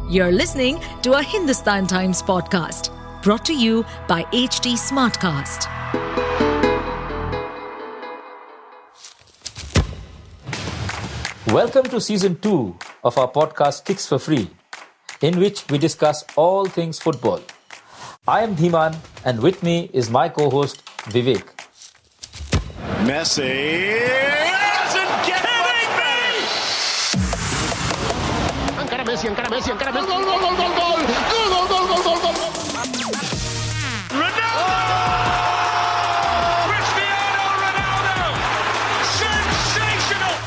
You're listening to a Hindustan Times podcast brought to you by HT Smartcast. Welcome to season 2 of our podcast Kicks for Free, in which we discuss all things football. I am Dhiman, and with me is my co-host Vivek. Messi doesn't get much better. Encara Messi. Gol. Ronaldo! Cristiano Ronaldo! Sensational!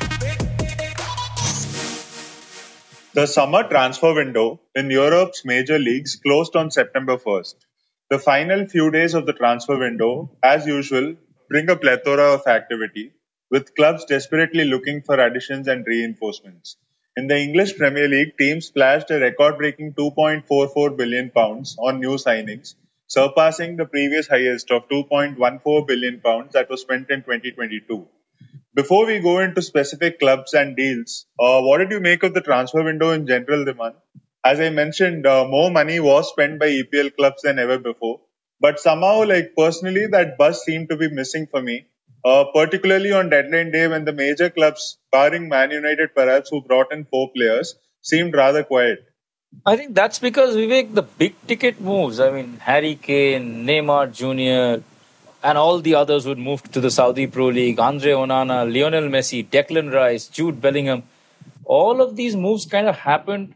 The summer transfer window in Europe's major leagues closed on September 1st. The final few days of the transfer window, as usual, bring a plethora of activity, with clubs desperately looking for additions and reinforcements. In the English Premier League, teams splashed a record-breaking £2.44 billion on new signings, surpassing the previous highest of £2.14 billion that was spent in 2022. Before we go into specific clubs and deals, what did you make of the transfer window in general, Dhiman? As I mentioned, more money was spent by EPL clubs than ever before. But somehow, personally, that buzz seemed to be missing for me, particularly on deadline day when the major clubs, barring Man United perhaps, who brought in 4 players, seemed rather quiet. I think that's because, Vivek, the big ticket moves, Harry Kane, Neymar Jr., and all the others would move to the Saudi Pro League, Andre Onana, Lionel Messi, Declan Rice, Jude Bellingham. All of these moves kind of happened,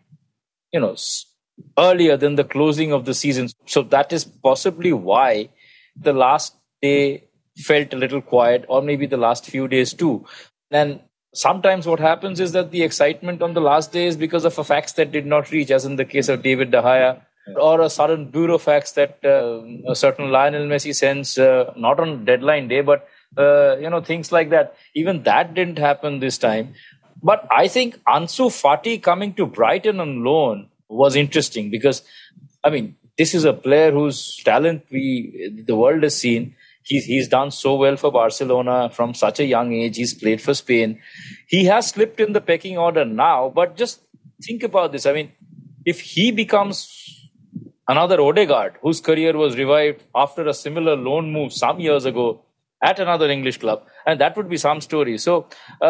earlier than the closing of the season. So that is possibly why the last day felt a little quiet, or maybe the last few days too. And sometimes what happens is that the excitement on the last day is because of a fax that did not reach, as in the case of David De Gea, or a sudden bureau fax that a certain Lionel Messi sends, not on deadline day, but things like that. Even that didn't happen this time. But I think Ansu Fati coming to Brighton on loan was interesting because, this is a player whose talent the world has seen. He's done so well for Barcelona from such a young age. He's played for Spain. He has slipped in the pecking order now, but just think about this. If he becomes another Odegaard, whose career was revived after a similar loan move some years ago at another English club, and that would be some story. So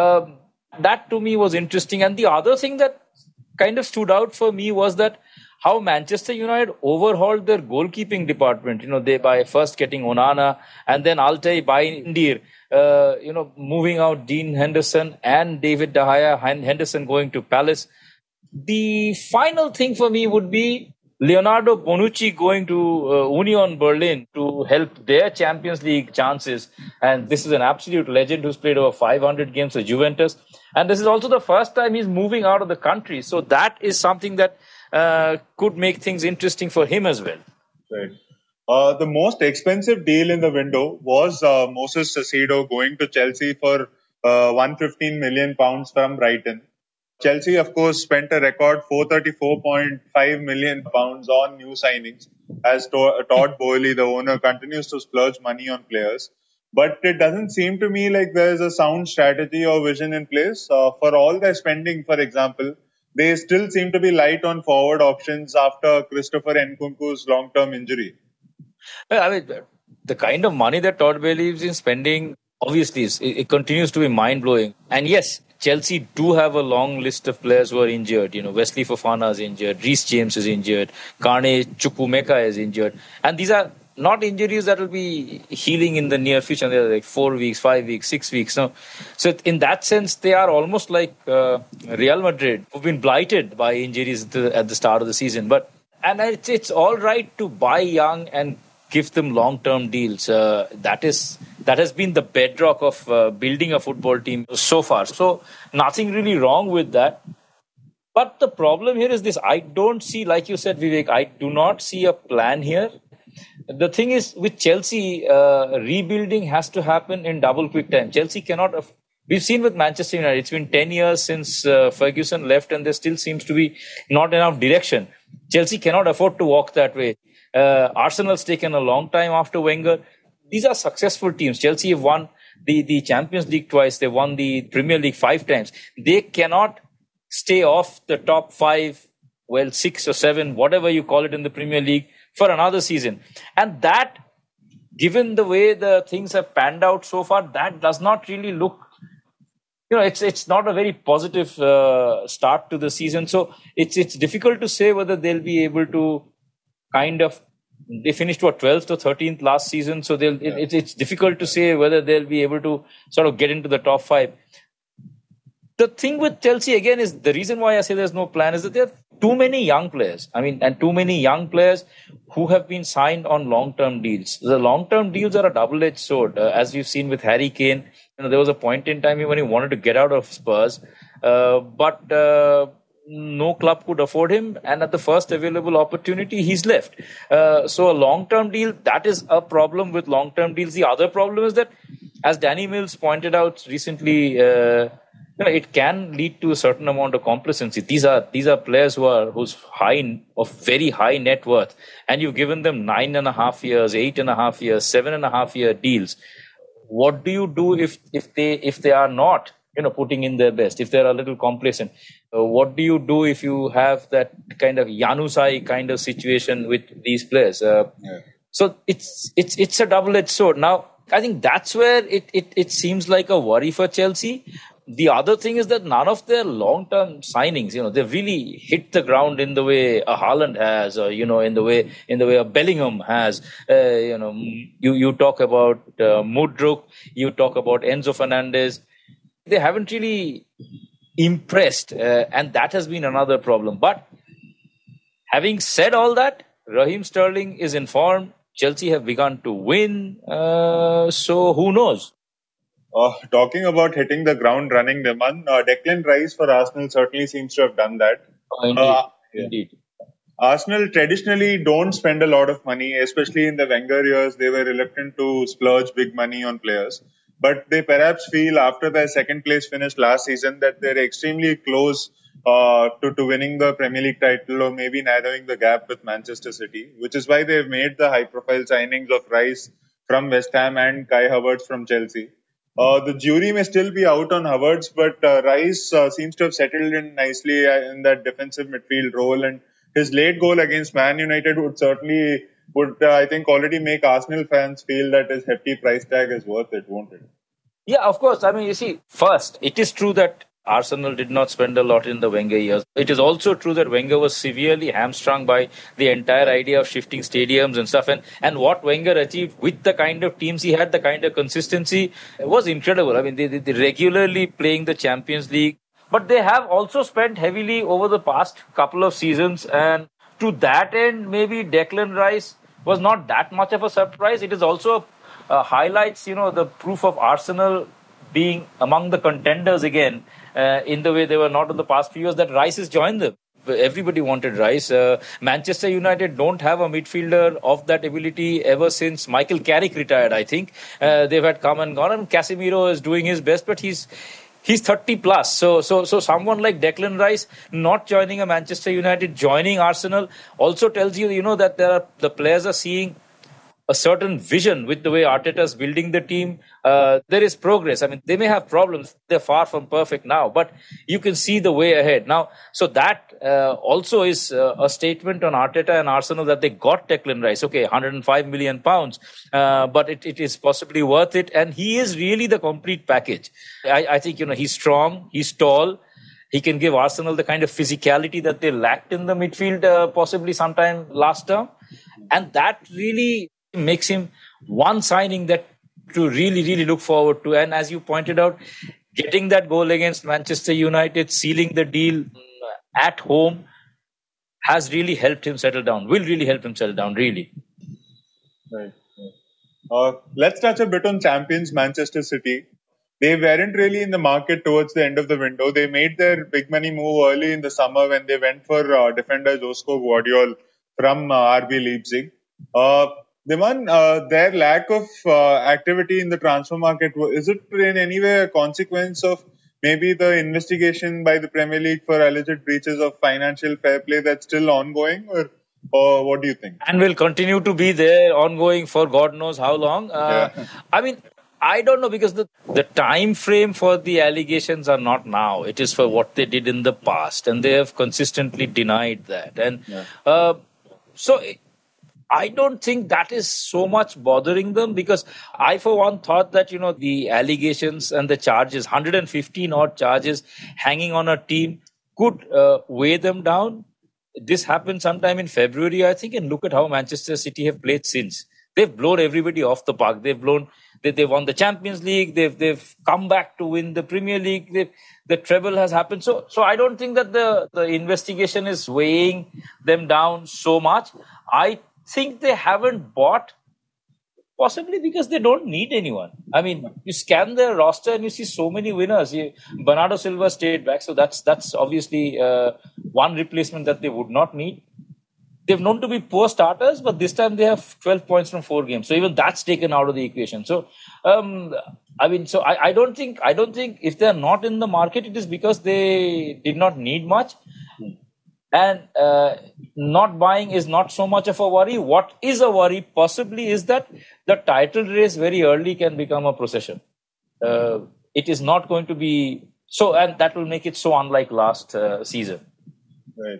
that to me was interesting. And the other thing that kind of stood out for me was that how Manchester United overhauled their goalkeeping department. They by first getting Onana and then Altay buying Indir, moving out Dean Henderson and David De Gea, Henderson going to Palace. The final thing for me would be Leonardo Bonucci going to Union Berlin to help their Champions League chances. And this is an absolute legend who's played over 500 games for Juventus. And this is also the first time he's moving out of the country. So that is something that could make things interesting for him as well. Right. The most expensive deal in the window was Moses Caicedo going to Chelsea for £115 million from Brighton. Chelsea, of course, spent a record £434.5 million on new signings, as Todd Boehly, the owner, continues to splurge money on players. But it doesn't seem to me like there's a sound strategy or vision in place. For all their spending, for example, they still seem to be light on forward options after Christopher Nkunku's long-term injury. Well, the kind of money that Todd Boehly is in spending, obviously, it continues to be mind-blowing. And yes, Chelsea do have a long list of players who are injured. Wesley Fofana is injured, Reece James is injured, Carney Chukwuemeka is injured. And these are not injuries that will be healing in the near future. They're like 4 weeks, 5 weeks, 6 weeks. So in that sense, they are almost like Real Madrid, who've been blighted by injuries at the start of the season. And it's all right to buy young and give them long-term deals. That has been the bedrock of building a football team so far. So nothing really wrong with that. But the problem here is this. I don't see, like you said, Vivek, I do not see a plan here. The thing is, with Chelsea, rebuilding has to happen in double quick time. Chelsea cannot... We've seen with Manchester United, it's been 10 years since Ferguson left and there still seems to be not enough direction. Chelsea cannot afford to walk that way. Arsenal's taken a long time after Wenger. These are successful teams. Chelsea have won the Champions League twice. They won the Premier League 5 times. They cannot stay off the top 5 well, 6 or 7, whatever you call it in the Premier League, for another season. And that, given the way the things have panned out so far, that does not really look, it's not a very positive start to the season. So it's difficult to say whether they'll be able to they finished 12th or 13th last season. So it's difficult to say whether they'll be able to sort of get into the top 5. The thing with Chelsea again is, the reason why I say there's no plan is that there are too many young players. And too many young players who have been signed on long-term deals. The long-term deals are a double-edged sword, as we've seen with Harry Kane. There was a point in time when he wanted to get out of Spurs, but no club could afford him, and at the first available opportunity, he's left. So a long-term deal, that is a problem with long-term deals. The other problem is that, as Danny Mills pointed out recently, it can lead to a certain amount of complacency. These are players who's of very high net worth, and you've given them 9.5 years, 8.5 years, 7.5 year deals. What do you do if they are not putting in their best, if they're a little complacent? What do you do if you have that kind of Januzaj kind of situation with these players? So it's a double-edged sword. Now, I think that's where it seems like a worry for Chelsea. The other thing is that none of their long-term signings, they've really hit the ground in the way a Haaland has, or in the way a Bellingham has. You talk about Mudryk, you talk about Enzo Fernandez. They haven't really impressed, and that has been another problem. But having said all that, Raheem Sterling is in form. Chelsea have begun to win, so who knows? Talking about hitting the ground running, Declan Rice for Arsenal certainly seems to have done that. Indeed. Arsenal traditionally don't spend a lot of money, especially in the Wenger years. They were reluctant to splurge big money on players. But they perhaps feel after their second place finish last season that they're extremely close to winning the Premier League title, or maybe narrowing the gap with Manchester City, which is why they've made the high-profile signings of Rice from West Ham and Kai Havertz from Chelsea. The jury may still be out on Havertz, but Rice seems to have settled in nicely in that defensive midfield role, and his late goal against Man United would I think already make Arsenal fans feel that his hefty price tag is worth it, won't it? Yeah, of course. You see, first, it is true that Arsenal did not spend a lot in the Wenger years. It is also true that Wenger was severely hamstrung by the entire idea of shifting stadiums and stuff. And what Wenger achieved with the kind of teams he had, the kind of consistency, was incredible. They regularly playing the Champions League. But they have also spent heavily over the past couple of seasons. And to that end, maybe Declan Rice was not that much of a surprise. It is also highlights, the proof of Arsenal being among the contenders again, in the way they were not in the past few years, that Rice has joined them. Everybody wanted Rice. Manchester United don't have a midfielder of that ability ever since Michael Carrick retired, I think. They've had come and gone, and Casemiro is doing his best, but he's 30 plus. So someone like Declan Rice not joining a Manchester United, joining Arsenal, also tells you, that the players are seeing a certain vision with the way Arteta is building the team. There is progress. They may have problems. They're far from perfect now, but you can see the way ahead now. So that also is a statement on Arteta and Arsenal that they got Declan Rice. Okay, 105 million pounds, but it is possibly worth it. And he is really the complete package. I think, he's strong, he's tall. He can give Arsenal the kind of physicality that they lacked in the midfield, possibly sometime last term. And that really makes him one signing that to really, really look forward to. And as you pointed out, getting that goal against Manchester United, sealing the deal at home, has really helped him settle down, will really help him settle down, really. Right. Let's touch a bit on champions Manchester City. They weren't really in the market towards the end of the window. They made their big money move early in the summer when they went for defender Josko Gvardiol from RB Leipzig. Their lack of activity in the transfer market, is it in any way a consequence of maybe the investigation by the Premier League for alleged breaches of financial fair play that's still ongoing, or what do you think? And will continue to be there ongoing for God knows how long. I don't know, because the time frame for the allegations are not now. It is for what they did in the past, and they have consistently denied that. And so I don't think that is so much bothering them, because I, for one, thought that, the allegations and the charges, 115 odd charges hanging on a team, could weigh them down. This happened sometime in February, I think, and look at how Manchester City have played since. They've blown everybody off the park. They've won the Champions League. They've come back to win the Premier League. The treble has happened. So I don't think that the investigation is weighing them down so much. I think they haven't bought, possibly because they don't need anyone. I mean, you scan their roster and you see so many winners. Bernardo Silva stayed back, so that's obviously one replacement that they would not need. They've known to be poor starters, but this time they have 12 points from 4 games. So even that's taken out of the equation. So, I don't think if they're not in the market, it is because they did not need much. And not buying is not so much of a worry. What is a worry possibly is that the title race very early can become a procession. It is not going to be so, and that will make it so unlike last season. Right.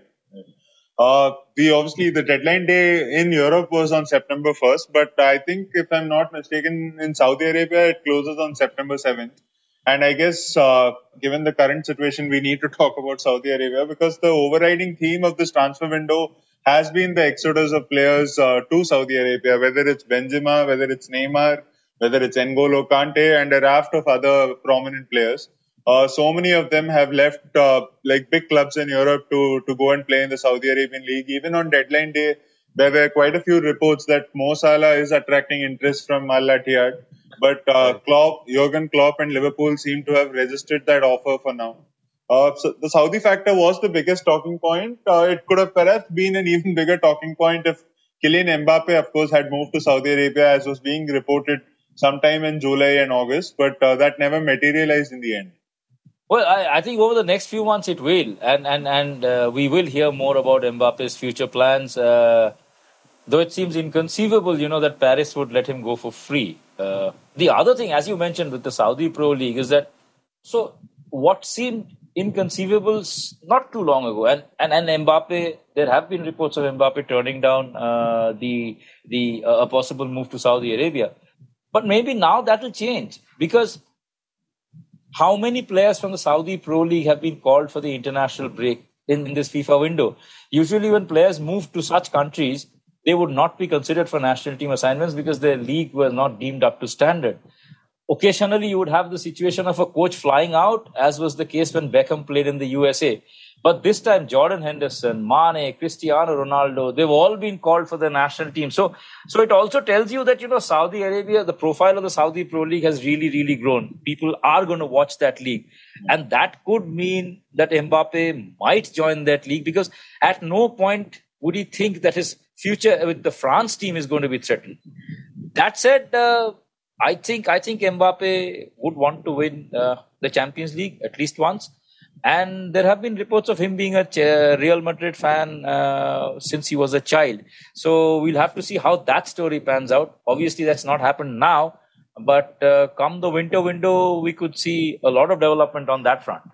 The deadline day in Europe was on September 1st, but I think, if I'm not mistaken, in Saudi Arabia it closes on September 7th. And I guess, given the current situation, we need to talk about Saudi Arabia, because the overriding theme of this transfer window has been the exodus of players to Saudi Arabia, whether it's Benzema, whether it's Neymar, whether it's N'Golo Kante, and a raft of other prominent players. So many of them have left big clubs in Europe to go and play in the Saudi Arabian League. Even on deadline day, there were quite a few reports that Mo Salah is attracting interest from Al Ittihad. But Jurgen Klopp and Liverpool seem to have resisted that offer for now. So the Saudi factor was the biggest talking point. It could have perhaps been an even bigger talking point if Kylian Mbappe, of course, had moved to Saudi Arabia, as was being reported sometime in July and August. But that never materialized in the end. Well, I think over the next few months it will, and we will hear more about Mbappe's future plans. Though it seems inconceivable, that Paris would let him go for free. The other thing, as you mentioned with the Saudi Pro League, is that what seemed inconceivable not too long ago, and Mbappe, there have been reports of Mbappe turning down a possible move to Saudi Arabia, but maybe now that will change, because how many players from the Saudi Pro League have been called for the international break in this FIFA window? Usually when players move to such countries, they would not be considered for national team assignments because their league was not deemed up to standard. Occasionally, you would have the situation of a coach flying out, as was the case when Beckham played in the USA. But this time, Jordan Henderson, Mane, Cristiano Ronaldo, they've all been called for the national team. So it also tells you that, Saudi Arabia, the profile of the Saudi Pro League has really, really grown. People are going to watch that league. And that could mean that Mbappe might join that league, because at no point would he think that his future with the France team is going to be threatened. That said, I think Mbappe would want to win the Champions League at least once. And there have been reports of him being a Real Madrid fan since he was a child. So we'll have to see how that story pans out. Obviously, that's not happened now. But come the winter window, we could see a lot of development on that front.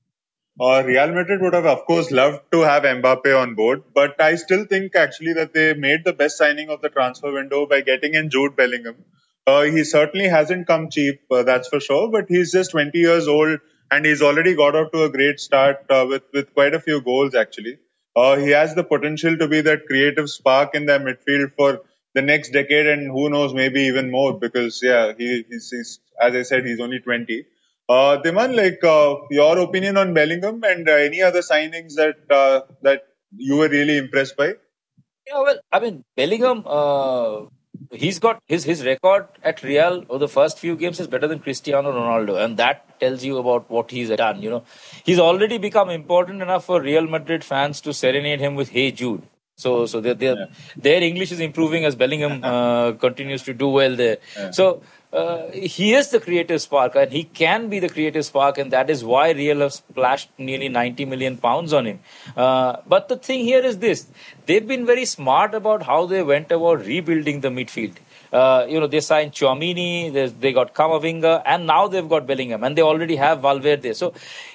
Real Madrid would have, of course, loved to have Mbappe on board. But I still think, actually, that they made the best signing of the transfer window by getting in Jude Bellingham. He certainly hasn't come cheap, that's for sure. But he's just 20 years old. And he's already got off to a great start with quite a few goals, actually. He has the potential to be that creative spark in their midfield for the next decade, and who knows, maybe even more, because, he's as I said, he's only 20. Dhiman, your opinion on Bellingham and any other signings that you were really impressed by? Yeah, well, I mean, Bellingham... he's got his record at Real over the first few games is better than Cristiano Ronaldo, and that tells you about what he's done. He's already become important enough for Real Madrid fans to serenade him with "Hey Jude." So their English is improving as Bellingham continues to do well there. Yeah. So he is the creative spark, and he can be the creative spark, and that is why Real have splashed nearly £90 million on him. But the thing here is this: they've been very smart about how they went about rebuilding the midfield. They signed Tchouaméni, they got Camavinga, and now they've got Bellingham, and they already have Valverde. So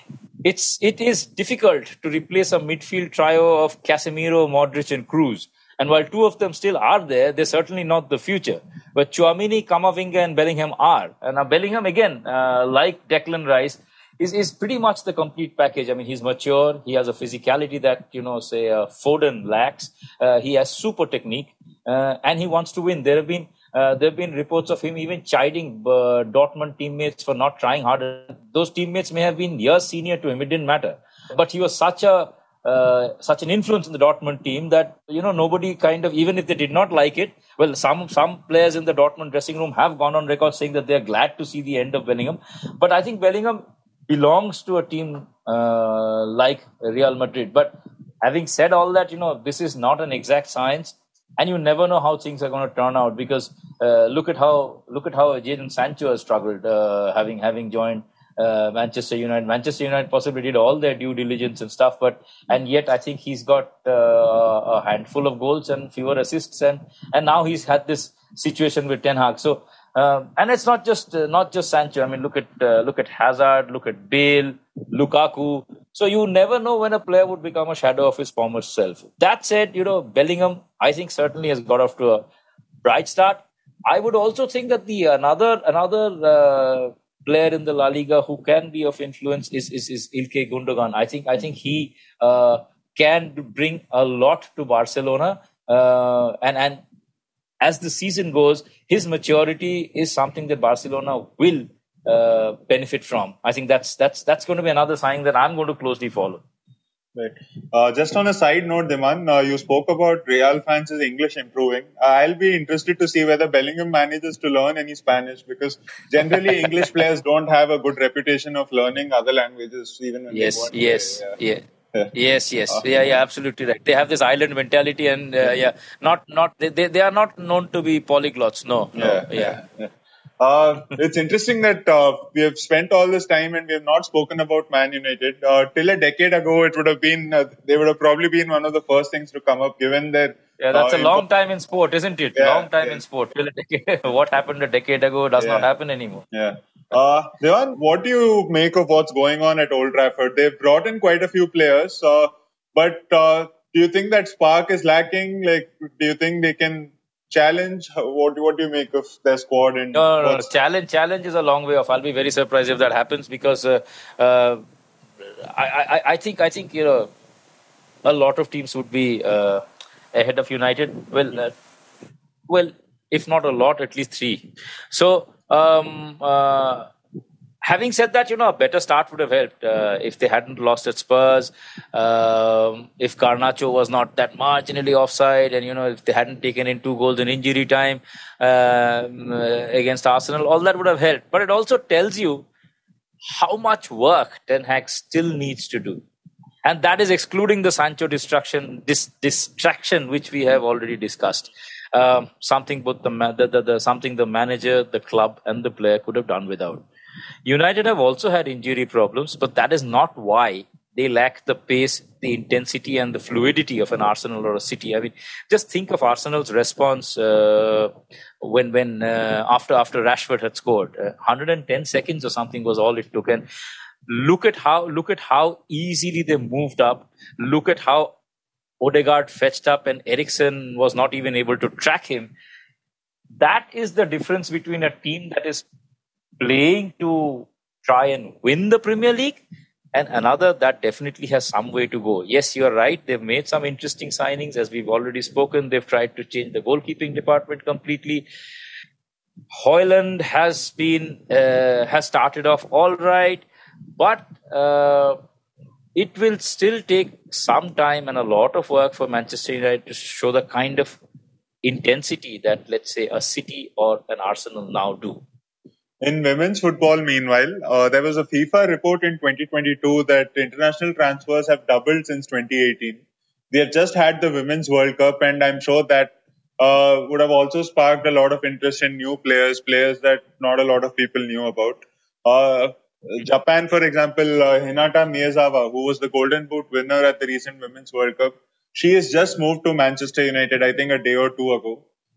it is difficult to replace a midfield trio of Casemiro, Modric, and Kroos. And while two of them still are there, they're certainly not the future. But Tchouaméni, Camavinga, and Bellingham are. And now Bellingham, again, like Declan Rice, is pretty much the complete package. I mean, he's mature. He has a physicality that, say, Foden lacks. He has super technique, and he wants to win. There have been reports of him even chiding Dortmund teammates for not trying harder. Those teammates may have been years senior to him. It didn't matter. But he was such an influence in the Dortmund team that, nobody kind of, even if they did not like it, well, some players in the Dortmund dressing room have gone on record saying that they're glad to see the end of Bellingham. But I think Bellingham belongs to a team like Real Madrid. But having said all that, this is not an exact science, and you never know how things are going to turn out, because look at how Jadon Sancho has struggled, having joined Manchester United. Manchester United possibly did all their due diligence and stuff, and yet I think he's got a handful of goals and fewer assists, and now he's had this situation with Ten Hag. So. And it's not just Sancho. I mean, look at Hazard, look at Bale, Lukaku. So you never know when a player would become a shadow of his former self. That said, Bellingham, I think, certainly has got off to a bright start. I would also think that the another player in the La Liga who can be of influence is Ilkay Gundogan. I think he can bring a lot to Barcelona, and as the season goes, his maturity is something that Barcelona will benefit from. I think that's going to be another sign that I'm going to closely follow. Right. Just on a side note, Dhiman, you spoke about Real fans' English improving. I'll be interested to see whether Bellingham manages to learn any Spanish, because generally English players don't have a good reputation of learning other languages, even when they want to. Yes. Yes. Yeah, absolutely right. They have this island mentality, and they are not known to be polyglots. No. It's interesting that we have spent all this time and we have not spoken about Man United. Till a decade ago, it would have been they would have probably been one of the first things to come up, given their. Yeah, that's a long time in sport, isn't it? Long time in sport. Till a decade. What happened a decade ago does not happen anymore. Yeah. Devan, what do you make of what's going on at Old Trafford? They've brought in quite a few players, but do you think that spark is lacking? Like, do you think they can challenge? What do you make of their squad? And no. Challenge is a long way off. I'll be very surprised if that happens, because I think a lot of teams would be ahead of United. Well, if not a lot, at least three. So. Having said that, a better start would have helped if they hadn't lost at Spurs, if Garnacho was not that marginally offside, and if they hadn't taken in 2 goals in injury time against Arsenal, all that would have helped. But it also tells you how much work Ten Hag still needs to do, and that is excluding the Sancho distraction, which we have already discussed. Something both something the manager, the club, and the player could have done without. United have also had injury problems, but that is not why they lack the pace, the intensity, and the fluidity of an Arsenal or a City. I mean, just think of Arsenal's response when after Rashford had scored. 110 seconds or something was all it took, and look at how easily they moved up. Look at how Odegaard fetched up and Eriksen was not even able to track him. That is the difference between a team that is playing to try and win the Premier League and another that definitely has some way to go. Yes, you're right. They've made some interesting signings, as we've already spoken. They've tried to change the goalkeeping department completely. Højlund has started off all right, but it will still take some time and a lot of work for Manchester United to show the kind of intensity that, let's say, a City or an Arsenal now do. In women's football, meanwhile, there was a FIFA report in 2022 that international transfers have doubled since 2018. They have just had the Women's World Cup, and I'm sure that would have also sparked a lot of interest in new players that not a lot of people knew about. Japan, for example, Hinata Miyazawa, who was the Golden Boot winner at the recent Women's World Cup, she has just moved to Manchester United, I think a day or two ago.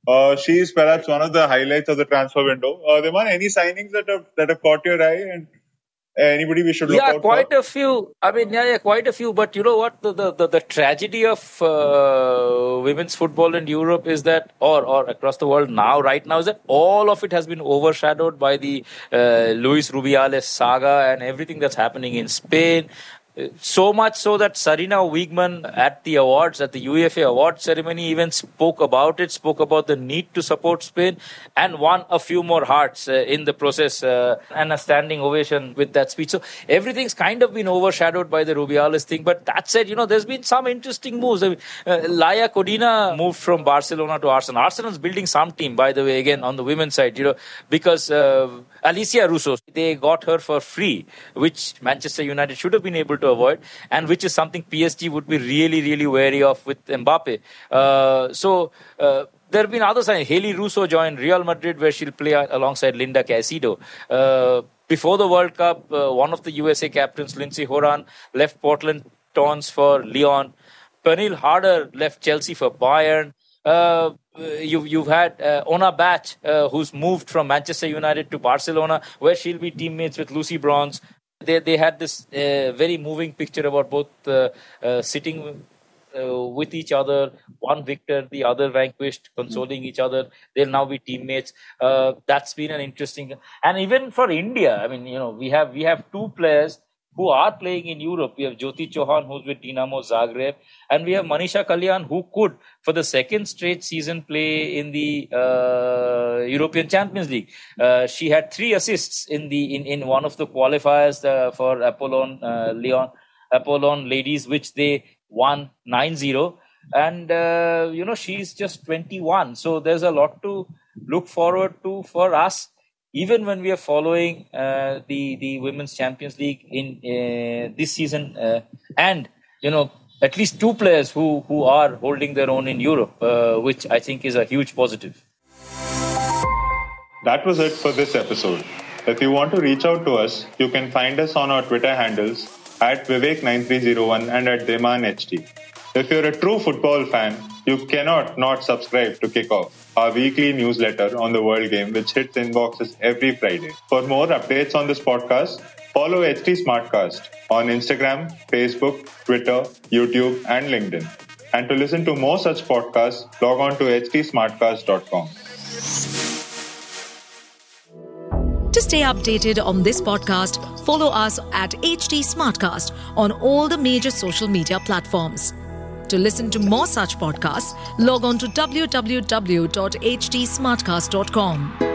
She is perhaps one of the highlights of the transfer window. Dhiman, any signings that have caught your eye and anybody we should look out for? Yeah, quite a few. I mean, quite a few. But you know what? The tragedy of women's football in Europe is that, or across the world right now, is that all of it has been overshadowed by the Luis Rubiales saga and everything that's happening in Spain. So much so that Sarina Wiegman at the UEFA awards ceremony even spoke about the need to support Spain and won a few more hearts in the process and a standing ovation with that speech. So everything's kind of been overshadowed by the Rubiales thing. But that said, there's been some interesting moves. I mean, Laia Codina moved from Barcelona to Arsenal. Arsenal's building some team, by the way, again on the women's side, because Alicia Russo, they got her for free, which Manchester United should have been able to avoid, and which is something PSG would be really, really wary of with Mbappe. There have been others. Haley Russo joined Real Madrid, where she'll play alongside Linda Caicedo. Before the World Cup, one of the USA captains, Lindsay Horan, left Portland Thorns for Lyon. Pernille Harder left Chelsea for Bayern. You've had Ona Batch, who's moved from Manchester United to Barcelona, where she'll be teammates with Lucy Bronze. They had this very moving picture about both sitting with each other, one victor, the other vanquished, consoling each other. They'll now be teammates. That's been an interesting, and even for India, I mean, we have two players who are playing in Europe. We have Jyoti Chauhan, who's with Dinamo Zagreb, and we have Manisha Kalyan, who could, for the second straight season, play in the European Champions League. She had 3 assists in one of the qualifiers for Apollon ladies, which they won 9-0. And she's just 21, so there's a lot to look forward to for us. Even when we are following the Women's Champions League in this season, and at least 2 players who are holding their own in Europe, which I think is a huge positive. That was it for this episode. If you want to reach out to us, you can find us on our Twitter handles at Vivek9301 and at DemanHT. If you're a true football fan, you cannot not subscribe to Kickoff, our weekly newsletter on the World Game, which hits inboxes every Friday. For more updates on this podcast, follow HT Smartcast on Instagram, Facebook, Twitter, YouTube, and LinkedIn. And to listen to more such podcasts, log on to htsmartcast.com. To stay updated on this podcast, follow us at HT Smartcast on all the major social media platforms. To listen to more such podcasts, log on to www.htsmartcast.com.